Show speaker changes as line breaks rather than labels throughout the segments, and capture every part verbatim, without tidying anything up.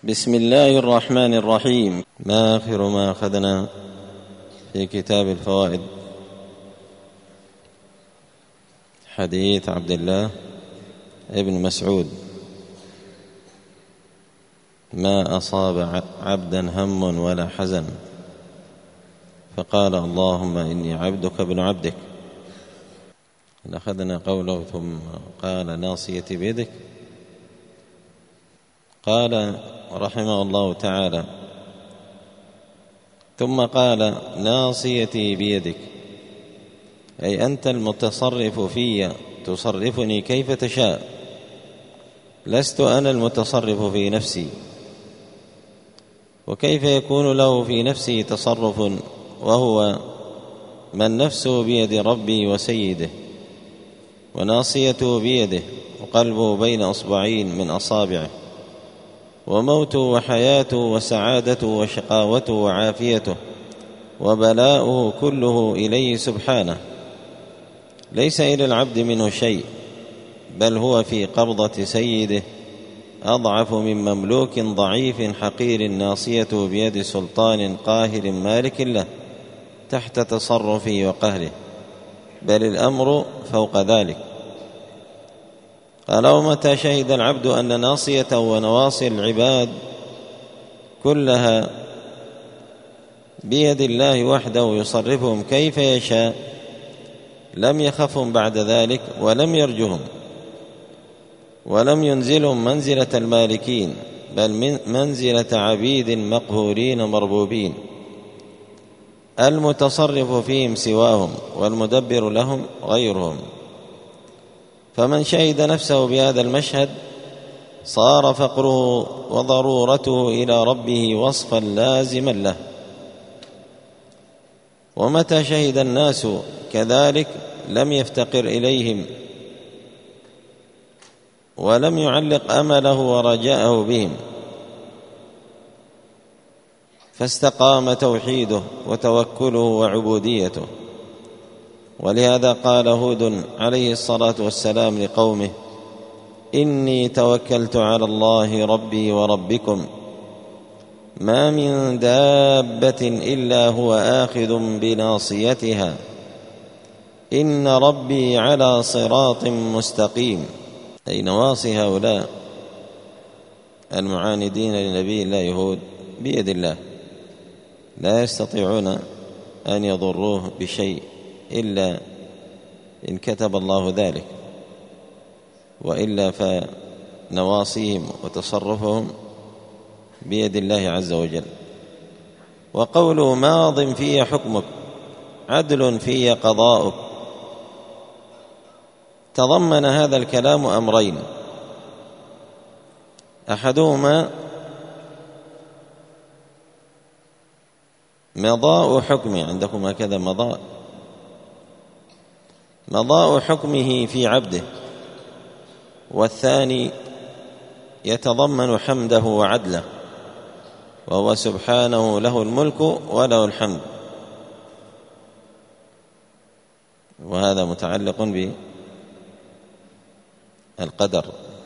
بسم الله الرحمن الرحيم. ما آخر ما أخذنا في كتاب الفوائد؟ حديث عبد الله ابن مسعود: ما أصاب عبدا هم ولا حزن فقال اللهم إني عبدك ابن عبدك. أخذنا قوله ثم قال ناصيتي بيدك. قال رحمه الله تعالى: ثم قال ناصيتي بيدك، أي أنت المتصرف في، تصرفني كيف تشاء، لست أنا المتصرف في نفسي. وكيف يكون له في نفسه تصرف وهو من نفسه بيد ربي وسيده، وناصيته بيده، وقلبه بين أصبعين من أصابعه، وموته وحياته وسعادته وشقاوته وعافيته وبلاؤه كله إليه سبحانه، ليس إلى العبد منه شيء، بل هو في قبضة سيده أضعف من مملوك ضعيف حقير ناصيته بيد سلطان قاهر مالك له تحت تصرفه وقهره، بل الأمر فوق ذلك. قال: ومتى شهد العبد أن ناصية ونواصي العباد كلها بيد الله وحده يصرفهم كيف يشاء، لم يخفهم بعد ذلك ولم يرجهم ولم ينزلهم منزلة المالكين، بل منزلة عبيد مقهورين مربوبين، المتصرف فيهم سواهم والمدبر لهم غيرهم. فمن شهد نفسه بهذا المشهد صار فقره وضرورته إلى ربه وصفا لازما له. ومتى شهد الناس كذلك لم يفتقر إليهم ولم يعلق أمله ورجاءه بهم، فاستقام توحيده وتوكله وعبوديته. ولهذا قال هود عليه الصلاة والسلام لقومه: إني توكلت على الله ربي وربكم ما من دابة إلا هو آخذ بناصيتها إن ربي على صراط مستقيم. أي نواصي هؤلاء المعاندين لنبي الله يهود بيد الله، لا يستطيعون أن يضروه بشيء إلا إن كتب الله ذلك، وإلا فنواصيهم وتصرفهم بيد الله عز وجل. وقوله ماض في حكمك عدل في قضاؤك، تضمن هذا الكلام أمرين: أحدهما مضاء حكمه، عندكم هكذا مضاء مضاء حكمه في عبده، والثاني يتضمن حمده وعدله، وهو سبحانه له الملك وله الحمد، وهذا متعلق بالقدر.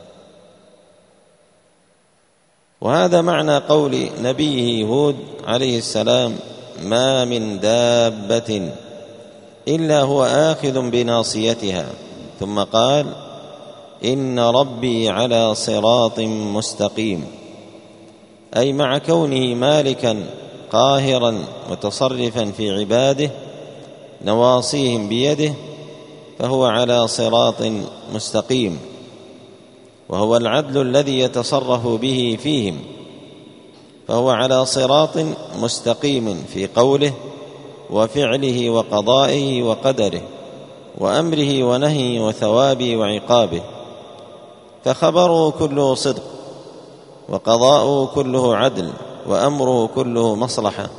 وهذا معنى قول نبيه هود عليه السلام: ما من دابة إلا هو آخذ بناصيتها. ثم قال: إن ربي على صراط مستقيم، أي مع كونه مالكا قاهرا متصرفا في عباده نواصيهم بيده، فهو على صراط مستقيم، وهو العدل الذي يتصرف به فيهم، فهو على صراط مستقيم في قوله وفعله وقضائه وقدره وأمره ونهيه وثوابه وعقابه، فخبره كله صدق، وقضاؤه كله عدل، وأمره كله مصلحة.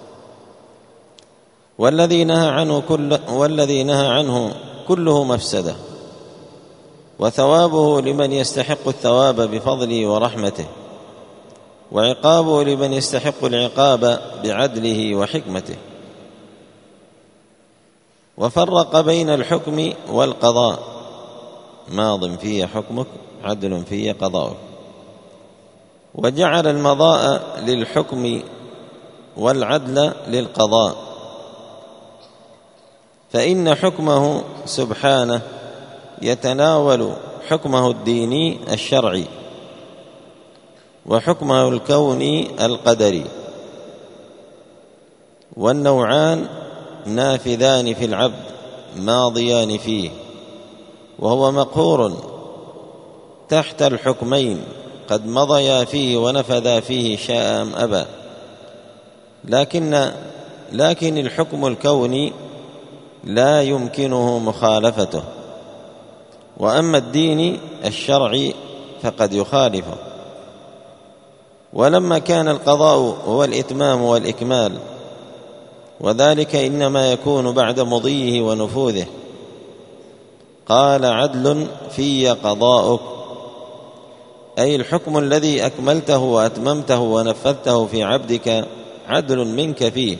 والذي نهى عنه كل والذي نهى عنه كله مفسدة، وثوابه لمن يستحق الثواب بفضله ورحمته، وعقابه لمن يستحق العقاب بعدله وحكمته. وفرق بين الحكم والقضاء: ماض في حكمك عدل في قضاؤك. وجعل المضاء للحكم والعدل للقضاء، فإن حكمه سبحانه يتناول حكمه الديني الشرعي وحكمه الكوني القدري، والنوعان نافذان في العبد ماضيان فيه، وهو مقهور تحت الحكمين قد مضيا فيه ونفذا فيه شاء أم أبى. لكن لكن الحكم الكوني لا يمكنه مخالفته، وأما الدين الشرعي فقد يخالفه. ولما كان القضاء هو الإتمام والإكمال، وذلك إنما يكون بعد مضيه ونفوذه، قال عدل في قضاؤك، أي الحكم الذي أكملته وأتممته ونفذته في عبدك عدل منك فيه.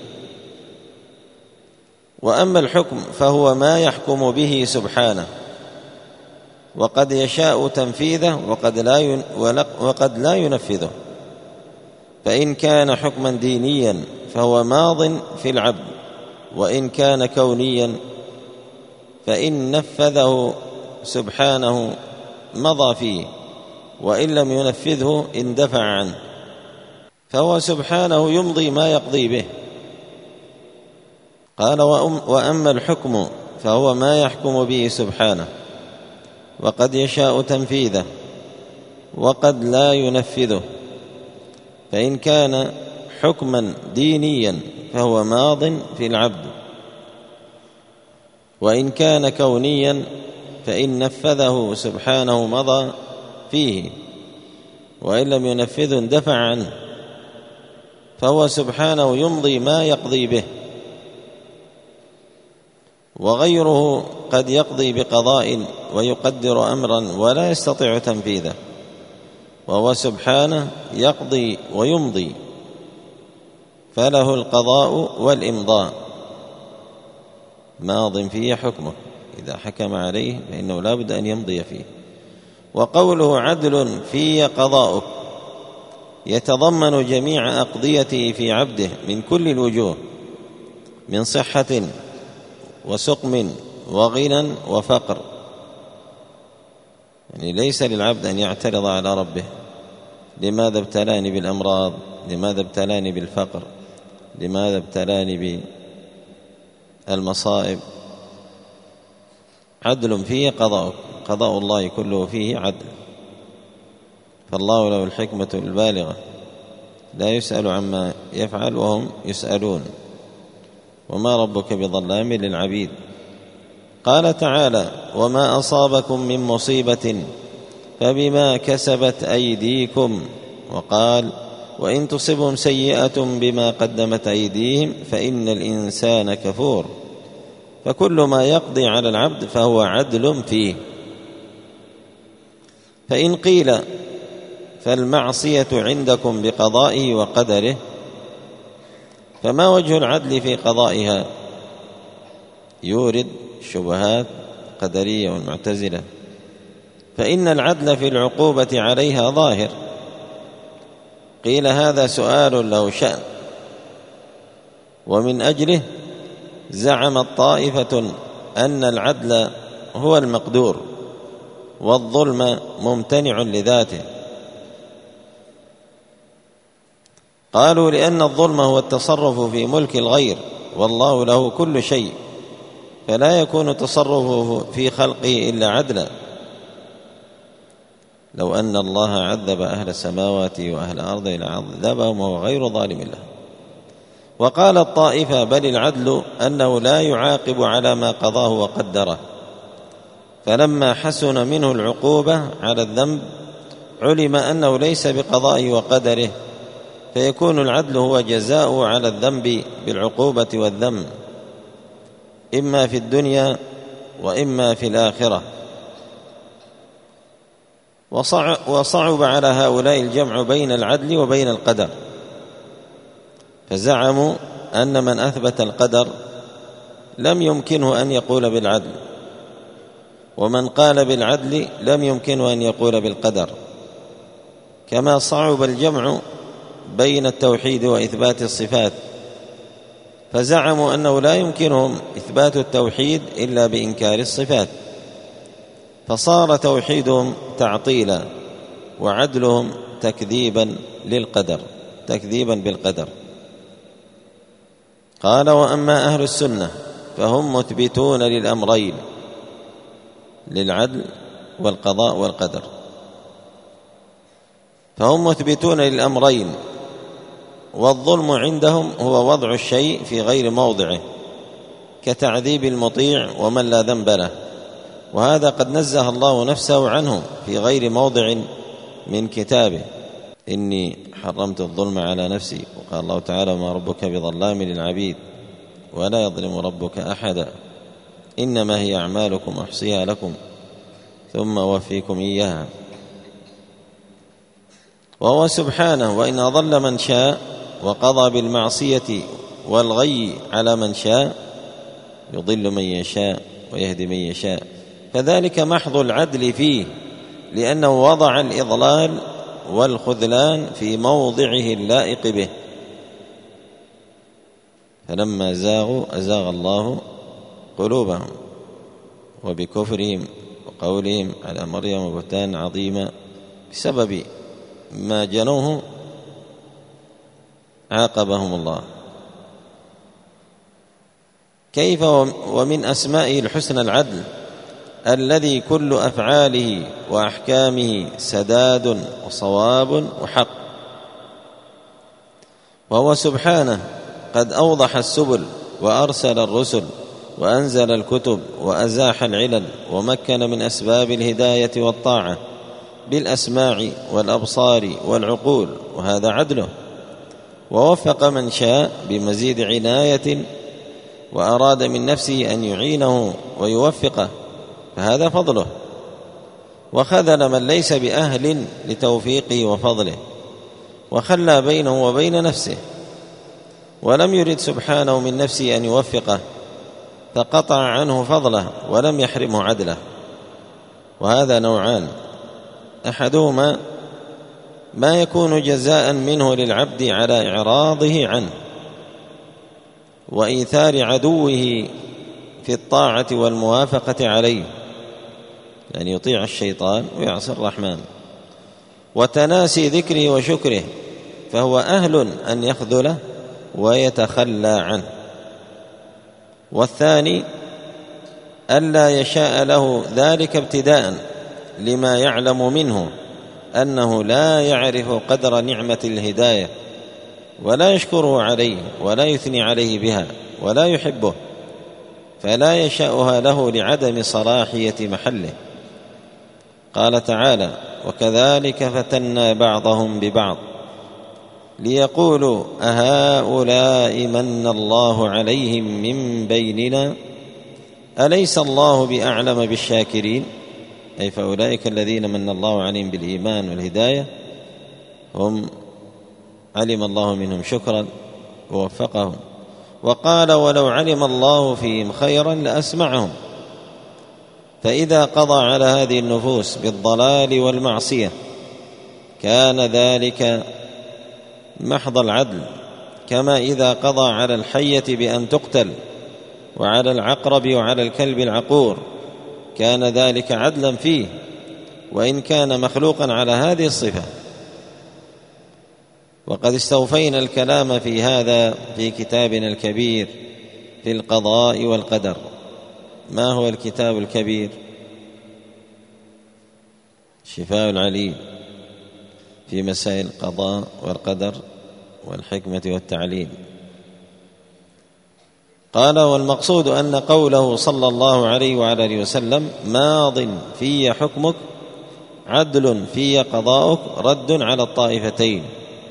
وأما الحكم فهو ما يحكم به سبحانه، وقد يشاء تنفيذه وقد لا وقد لا ينفذه. فإن كان حكما دينيا فهو ماض في العبد، وإن كان كونيا فإن نفذه سبحانه مضى فيه، وإن لم ينفذه اندفع عنه، فهو سبحانه يمضي ما يقضي به. قال وأما الحكم فهو ما يحكم به سبحانه، وقد يشاء تنفيذه وقد لا ينفذه. فإن كان حكما دينيا فهو ماض في العبد، وإن كان كونيا فإن نفذه سبحانه مضى فيه، وإن لم ينفذه اندفع عنه، فهو سبحانه يمضي ما يقضي به. وغيره قد يقضي بقضاء ويقدر أمرا ولا يستطيع تنفيذه، وهو سبحانه يقضي ويمضي، فله القضاء والإمضاء، ماض فيه حكمه، إذا حكم عليه فإنه لا بد أن يمضي فيه. وقوله عدل في قضاؤك يتضمن جميع أقضيته في عبده من كل الوجوه، من صحة وسقم وغنى وفقر. يعني ليس للعبد أن يعترض على ربه: لماذا ابتلاني بالأمراض؟ لماذا ابتلاني بالفقر؟ لماذا ابتلاني بالمصائب؟ عدل فيه قضاء، قضاء الله كله فيه عدل، فالله له الحكمة البالغة، لا يسأل عما يفعل وهم يسألون، وما ربك بظلام للعبيد. قال تعالى: وما أصابكم من مصيبة فبما كسبت أيديكم. وقال: وإن تصبهم سيئة بما قدمت أيديهم فإن الإنسان كفور. فكل ما يقضي على العبد فهو عدل فيه. فإن قيل: فالمعصية عندكم بقضائه وقدره، فما وجه العدل في قضائها؟ يورد شبهات قدرية والمعتزلة. فإن العدل في العقوبة عليها ظاهر. قيل: هذا سؤال له شأن، ومن أجله زعمت طائفة أن العدل هو المقدور والظلم ممتنع لذاته. قالوا: لأن الظلم هو التصرف في ملك الغير، والله له كل شيء، فلا يكون تصرفه في خلقه إلا عدلا. لو أن الله عذب أهل السماوات وأهل الأرض لعذبهم وهو غير ظالم له. وقال الطائفة: بل العدل أنه لا يعاقب على ما قضاه وقدره، فلما حسن منه العقوبة على الذنب علم أنه ليس بقضائه وقدره، فيكون العدل هو جزاؤه على الذنب بالعقوبة والذم، إما في الدنيا وإما في الآخرة. وصعب على هؤلاء الجمع بين العدل وبين القدر، فزعموا أن من أثبت القدر لم يمكنه أن يقول بالعدل، ومن قال بالعدل لم يمكنه أن يقول بالقدر، كما صعب الجمع بين التوحيد وإثبات الصفات، فزعموا أنه لا يمكنهم إثبات التوحيد إلا بإنكار الصفات، فصار توحيدهم تعطيلا وعدلهم تكذيبا للقدر، تكذيبا بالقدر. قال: وأما أهل السنة فهم مثبتون للأمرين، للعدل والقضاء والقدر، فهم مثبتون للأمرين. والظلم عندهم هو وضع الشيء في غير موضعه، كتعذيب المطيع ومن لا ذنب له، وهذا قد نزه الله نفسه عنه في غير موضع من كتابه: إني حرمت الظلم على نفسي. وقال الله تعالى: وما ربك بظلام للعبيد ولا يظلم ربك أحدا إنما هي أعمالكم أحصيها لكم ثم أوفيكم إياها. وهو سبحانه وإن أضل من شاء وقضى بالمعصية والغي على من شاء، يضل من يشاء ويهدي من يشاء، فذلك محض العدل فيه، لأنه وضع الإضلال والخذلان في موضعه اللائق به. فلما زاغوا أزاغ الله قلوبهم، وبكفرهم وقولهم على مريم بهتانا عظيما بسبب ما جنوه عاقبهم الله. كيف ومن أسمائه الحسنى العدل الذي كل أفعاله وأحكامه سداد وصواب وحق، وهو سبحانه قد أوضح السبل وأرسل الرسل وأنزل الكتب وأزاح العلل ومكن من أسباب الهداية والطاعة بالأسماع والأبصار والعقول، وهذا عدله. ووفق من شاء بمزيد عناية وأراد من نفسه أن يعينه ويوفقه، فهذا فضله. وخذل من ليس بأهل لتوفيقه وفضله، وخلى بينه وبين نفسه، ولم يرد سبحانه من نفسه أن يوفقه، فقطع عنه فضله ولم يحرمه عدله. وهذا نوعان: أحدهما ما يكون جزاء منه للعبد على إعراضه عنه وإيثار عدوه في الطاعة والموافقة عليه، يعني يطيع الشيطان ويعصي الرحمن، وتناسي ذكره وشكره، فهو أهل أن يخذله ويتخلى عنه. والثاني ألا يشاء له ذلك ابتداء، لما يعلم منه أنه لا يعرف قدر نعمة الهداية ولا يشكره عليه ولا يثني عليه بها ولا يحبه، فلا يشاءها له لعدم صلاحية محله. قال تعالى: وكذلك فتنا بعضهم ببعض ليقولوا أهؤلاء من الله عليهم من بيننا أليس الله بأعلم بالشاكرين. أي فأولئك الذين من الله عليهم بالإيمان والهداية هم علم الله منهم شكرا ووفقهم. وقال: ولو علم الله فيهم خيرا لأسمعهم. فإذا قضى على هذه النفوس بالضلال والمعصية كان ذلك محض العدل، كما إذا قضى على الحية بأن تقتل وعلى العقرب وعلى الكلب العقور كان ذلك عدلا فيه، وإن كان مخلوقا على هذه الصفة. وقد استوفينا الكلام في هذا في كتابنا الكبير في القضاء والقدر. ما هو الكتاب الكبير؟ شفاء العليل في مسائل القضاء والقدر والحكمة والتعليل. قال: والمقصود أن قوله صلى الله عليه وعلى آله وسلم ماض في حكمك عدل في قضاؤك رد على الطائفتين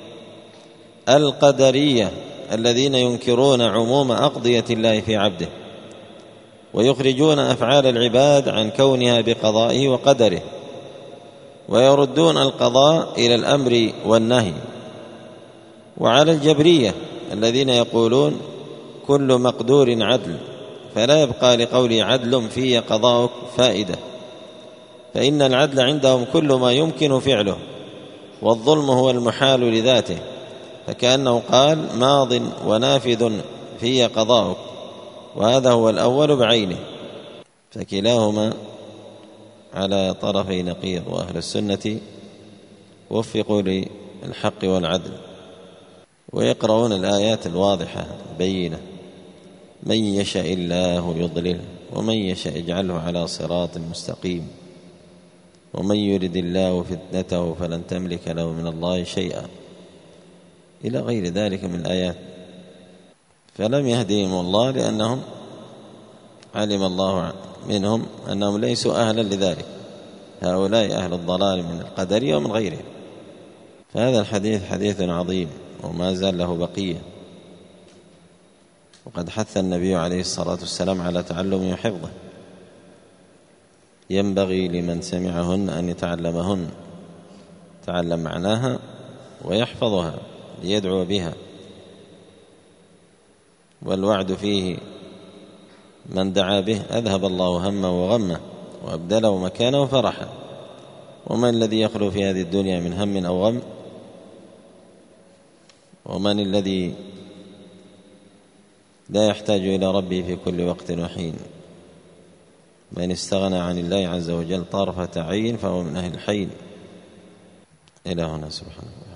القدرية الذين ينكرون عموم أقضية الله في عبده ويخرجون أفعال العباد عن كونها بقضائه وقدره، ويردون القضاء إلى الأمر والنهي. وعلى الجبرية الذين يقولون كل مقدور عدل، فلا يبقى لقول عدل في قضاؤك فائدة، فإن العدل عندهم كل ما يمكن فعله والظلم هو المحال لذاته، فكأنه قال ماض ونافذ في قضاؤك، وهذا هو الأول بعينه، فكلاهما على طرفي نقيض. وأهل السنة وفقوا للحق والعدل ويقرؤون الآيات الواضحة البينة: من يشاء الله يضلل ومن يشاء يجعله على صراط مستقيم، ومن يرد الله فتنته فلن تملك له من الله شيئا، إلى غير ذلك من الآيات. فلم يهديهم الله لأنهم علم الله منهم أنهم ليسوا أهلا لذلك، هؤلاء أهل الضلال من القدرية ومن غيرهم. فهذا الحديث حديث عظيم وما زال له بقية، وقد حث النبي عليه الصلاة والسلام على تعلمه وحفظه. ينبغي لمن سمعهن أن يتعلمهن، تعلم معناها ويحفظها ليدعو بها. والوعد فيه من دعا به أذهب الله همه وغمه وأبدله مكانه فرحا. ومن الذي يخلو في هذه الدنيا من هم أو غم؟ ومن الذي لا يحتاج إلى ربه في كل وقت وحين؟ من استغنى عن الله عز وجل طرفة عين فهو من أهل الحين. إلى هنا سبحانه.